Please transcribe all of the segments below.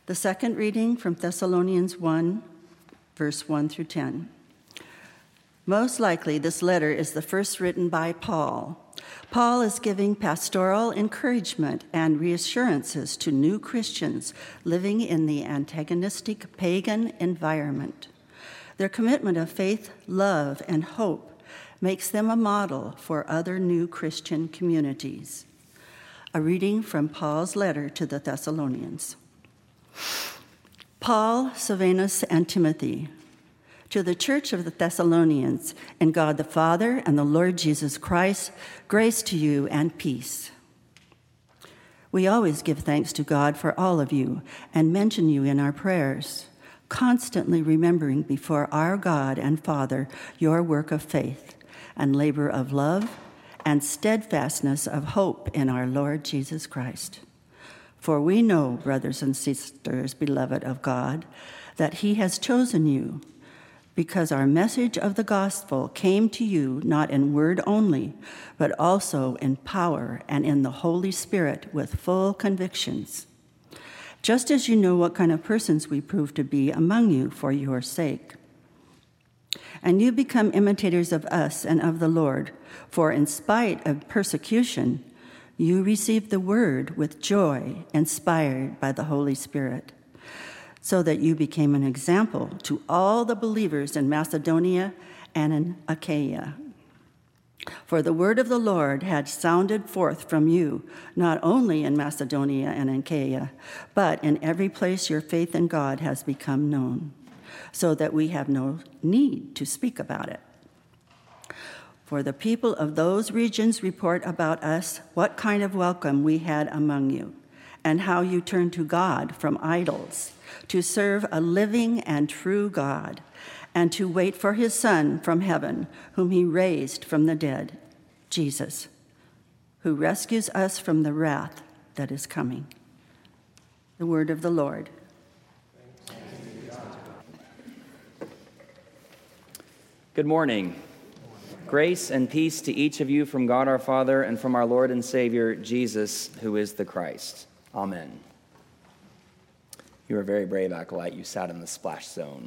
The second reading from Thessalonians 1, verse 1 through 10. Most likely, this letter is the first written by Paul. Paul is giving pastoral encouragement and reassurances to new Christians living in the antagonistic pagan environment. Their commitment of faith, love, and hope makes them a model for other new Christian communities. A reading from Paul's letter to the Thessalonians. Paul, Silvanus, and Timothy, to the church of the Thessalonians, in God the Father and the Lord Jesus Christ, grace to you and peace. We always give thanks to God for all of you and mention you in our prayers, constantly remembering before our God and Father your work of faith and labor of love and steadfastness of hope in our Lord Jesus Christ. For we know, brothers and sisters, beloved of God, that he has chosen you, because our message of the gospel came to you not in word only, but also in power and in the Holy Spirit with full convictions. Just as you know what kind of persons we prove to be among you for your sake. And you become imitators of us and of the Lord, for in spite of persecution, you received the word with joy, inspired by the Holy Spirit, so that you became an example to all the believers in Macedonia and in Achaia. For the word of the Lord had sounded forth from you, not only in Macedonia and Achaia, but in every place your faith in God has become known, so that we have no need to speak about it. For the people of those regions report about us what kind of welcome we had among you, and how you turned to God from idols, to serve a living and true God, and to wait for his Son from heaven, whom he raised from the dead, Jesus, who rescues us from the wrath that is coming. The word of the Lord. Good morning. Grace and peace to each of you from God our Father and from our Lord and Savior, Jesus, who is the Christ. Amen. You were very brave, Acolyte. You sat in the splash zone.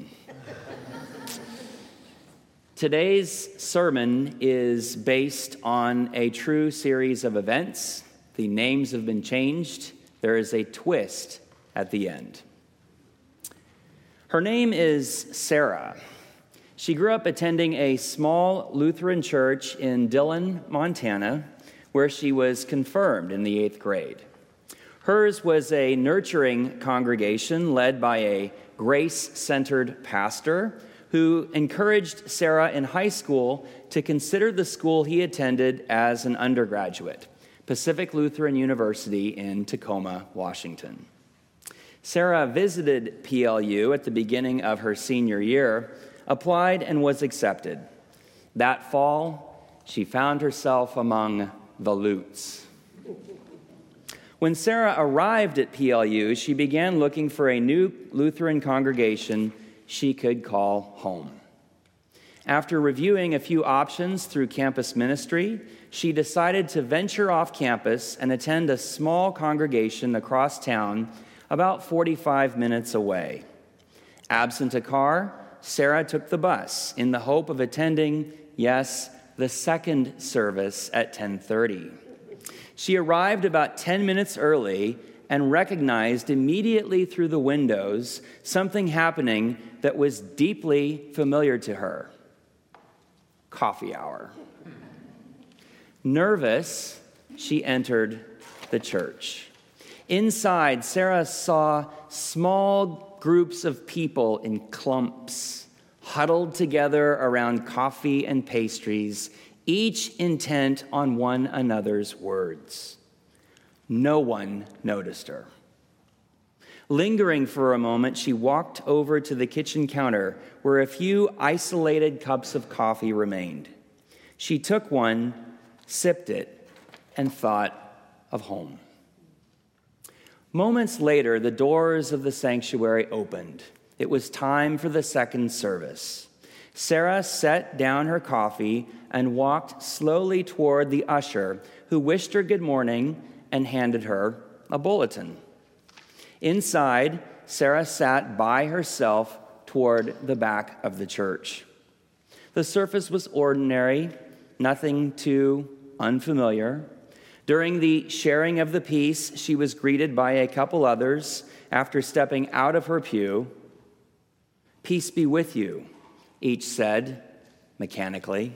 Today's sermon is based on a true series of events. The names have been changed. There is a twist at the end. Her name is Sarah. She grew up attending a small Lutheran church in Dillon, Montana, where she was confirmed in the 8th grade. Hers was a nurturing congregation led by a grace-centered pastor who encouraged Sarah in high school to consider the school he attended as an undergraduate, Pacific Lutheran University in Tacoma, Washington. Sarah visited PLU at the beginning of her senior year, applied, and was accepted. That fall, she found herself among the Lutes. When Sarah arrived at PLU, she began looking for a new Lutheran congregation she could call home. After reviewing a few options through campus ministry, she decided to venture off campus and attend a small congregation across town about 45 minutes away. Absent a car, Sarah took the bus in the hope of attending, yes, the second service at 10:30. She arrived about 10 minutes early and recognized immediately through the windows something happening that was deeply familiar to her. Coffee hour. Nervous, she entered the church. Inside, Sarah saw small groups of people in clumps, huddled together around coffee and pastries, each intent on one another's words. No one noticed her. Lingering for a moment, she walked over to the kitchen counter where a few isolated cups of coffee remained. She took one, sipped it, and thought of home. Moments later, the doors of the sanctuary opened. It was time for the second service. Sarah set down her coffee and walked slowly toward the usher, who wished her good morning and handed her a bulletin. Inside, Sarah sat by herself toward the back of the church. The surface was ordinary, nothing too unfamiliar. During the sharing of the peace, she was greeted by a couple others after stepping out of her pew. "Peace be with you," each said mechanically.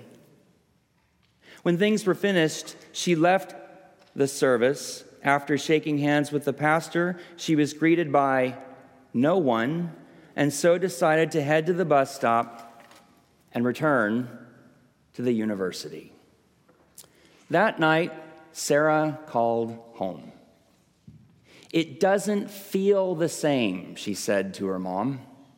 When things were finished, she left the service. After shaking hands with the pastor, she was greeted by no one, and so decided to head to the bus stop and return to the university. That night, Sarah called home. "It doesn't feel the same," she said to her mom.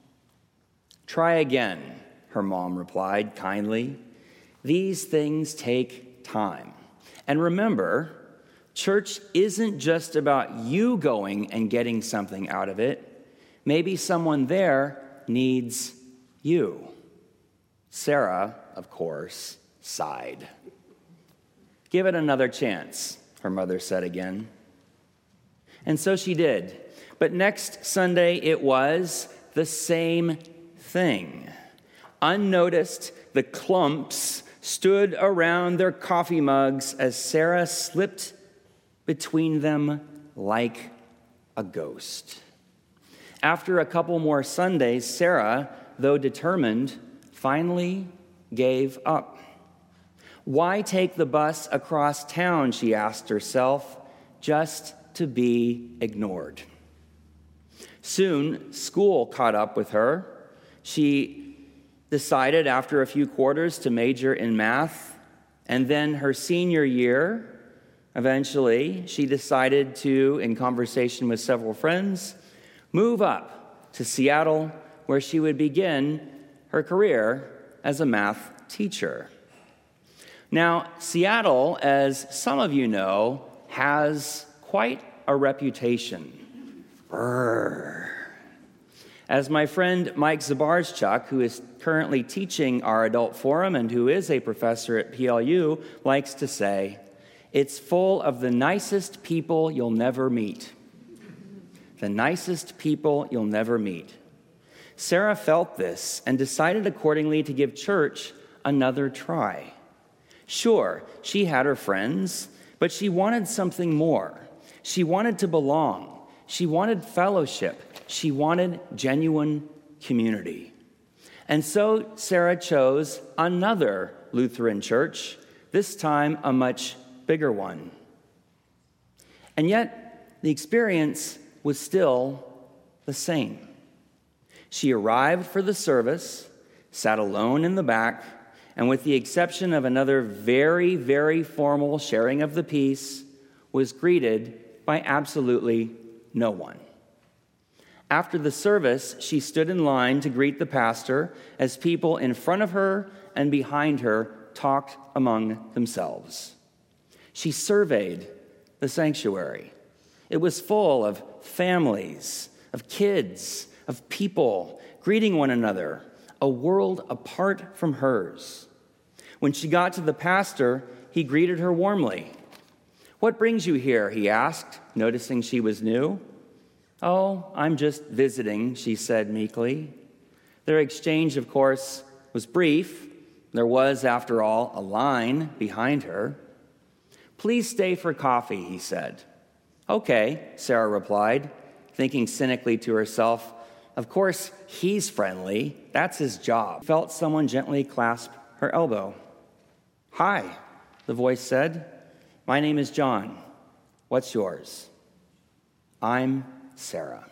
"Try again," her mom replied kindly. "These things take time. And remember, church isn't just about you going and getting something out of it. Maybe someone there needs you." Sarah, of course, sighed. "Give it another chance," her mother said again. And so she did. But next Sunday, it was the same thing. Unnoticed, the clumps stood around their coffee mugs as Sarah slipped between them like a ghost. After a couple more Sundays, Sarah, though determined, finally gave up. Why take the bus across town, she asked herself, just to be ignored? Soon, school caught up with her. She decided after a few quarters to major in math, and then her senior year, eventually, she decided to, in conversation with several friends, move up to Seattle, where she would begin her career as a math teacher. Now, Seattle, as some of you know, has quite a reputation. As my friend Mike Zabarczuk, who is currently teaching our adult forum and who is a professor at PLU, likes to say, it's full of the nicest people you'll never meet. The nicest people you'll never meet. Sarah felt this and decided accordingly to give church another try. Sure, she had her friends, but she wanted something more. She wanted to belong. She wanted fellowship. She wanted genuine community. And so Sarah chose another Lutheran church, this time a much bigger one. And yet, the experience was still the same. She arrived for the service, sat alone in the back, and with the exception of another very, very formal sharing of the peace, was greeted by absolutely no one. After the service, she stood in line to greet the pastor as people in front of her and behind her talked among themselves. She surveyed the sanctuary. It was full of families, of kids, of people greeting one another, a world apart from hers. When she got to the pastor, he greeted her warmly. "What brings you here?" he asked, noticing she was new. "Oh, I'm just visiting," she said meekly. Their exchange, of course, was brief. There was, after all, a line behind her. "Please stay for coffee," he said. "Okay," Sarah replied, thinking cynically to herself, of course, he's friendly. That's his job. Felt someone gently clasp her elbow. "Hi," the voice said. "My name is John. What's yours?" "I'm Sarah."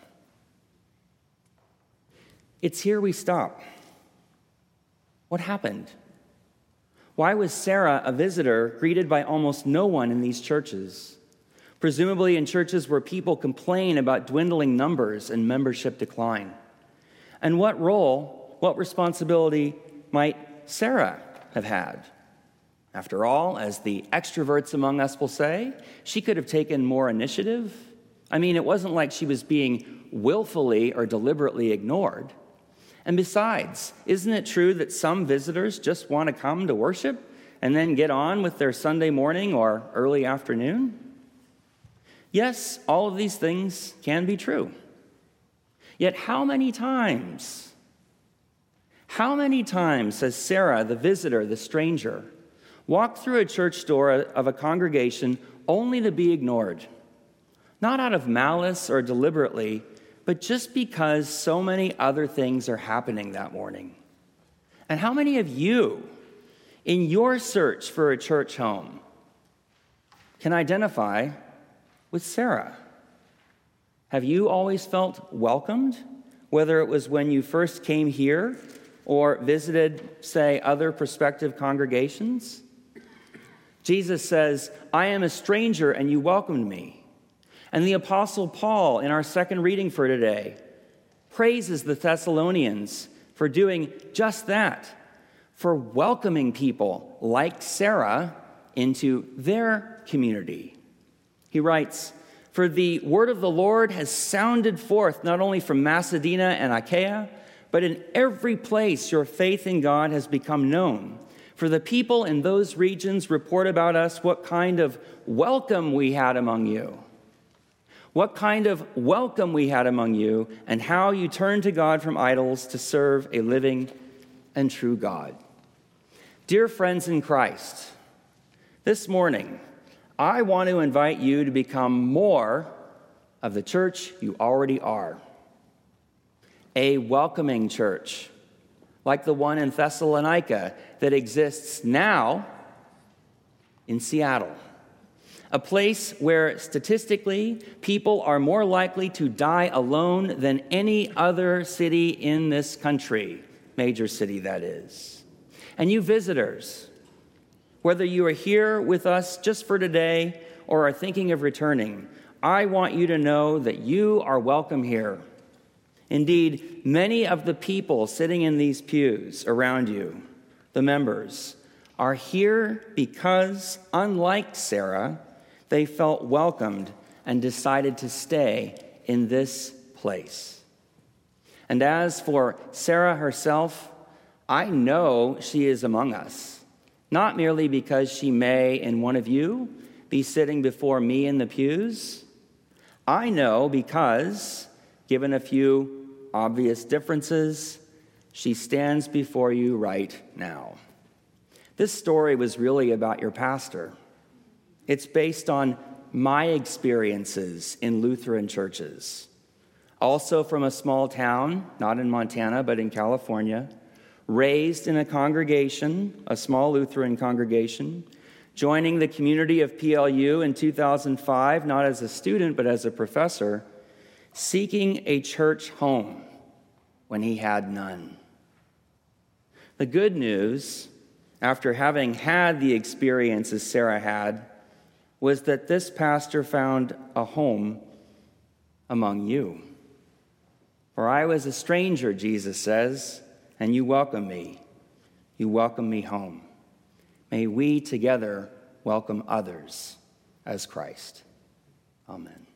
It's here we stop. What happened? Why was Sarah, a visitor, greeted by almost no one in these churches? Presumably in churches where people complain about dwindling numbers and membership decline. And what role, what responsibility might Sarah have had? After all, as the extroverts among us will say, she could have taken more initiative. I mean, it wasn't like she was being willfully or deliberately ignored. And besides, isn't it true that some visitors just want to come to worship and then get on with their Sunday morning or early afternoon? Yes, all of these things can be true. Yet how many times has Sarah, the visitor, the stranger, walked through a church door of a congregation only to be ignored? Not out of malice or deliberately, but just because so many other things are happening that morning. And how many of you, in your search for a church home, can identify with Sarah? Have you always felt welcomed, whether it was when you first came here or visited, say, other prospective congregations? Jesus says, "I am a stranger and you welcomed me." And the Apostle Paul, in our second reading for today, praises the Thessalonians for doing just that, for welcoming people like Sarah into their community. He writes, "For the word of the Lord has sounded forth not only from Macedonia and Achaia, but in every place your faith in God has become known. For the people in those regions report about us what kind of welcome we had among you. What kind of welcome we had among you, and how you turned to God from idols to serve a living and true God." Dear friends in Christ, this morning, I want to invite you to become more of the church you already are. A welcoming church, like the one in Thessalonica that exists now in Seattle. A place where statistically people are more likely to die alone than any other city in this country, major city that is. And you visitors, whether you are here with us just for today or are thinking of returning, I want you to know that you are welcome here. Indeed, many of the people sitting in these pews around you, the members, are here because, unlike Sarah, they felt welcomed and decided to stay in this place. And as for Sarah herself, I know she is among us, not merely because she may, in one of you, be sitting before me in the pews. I know because, given a few obvious differences, she stands before you right now. This story was really about your pastor. It's based on my experiences in Lutheran churches. Also from a small town, not in Montana, but in California, raised in a congregation, a small Lutheran congregation, joining the community of PLU in 2005, not as a student, but as a professor, seeking a church home when he had none. The good news, after having had the experiences Sarah had, was that this pastor found a home among you. For I was a stranger, Jesus says, and you welcome me. You welcome me home. May we together welcome others as Christ. Amen.